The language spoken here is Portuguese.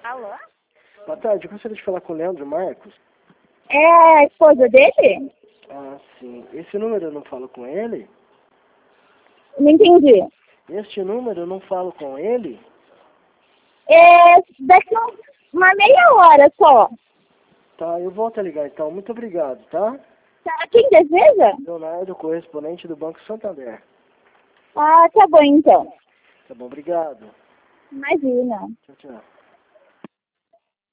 Alô? Boa tarde, eu gostaria de falar com o Leandro Marcos. É a esposa dele? Ah, sim. Esse número eu não falo com ele? Não entendi. Este número eu não falo com ele? Daqui uma meia hora só. Tá, eu volto a ligar então. Muito obrigado, tá? Tá, quem deseja? Leonardo, correspondente do Banco Santander. Ah, tá bom então. Tá bom, obrigado. Imagina. Tchau, tchau.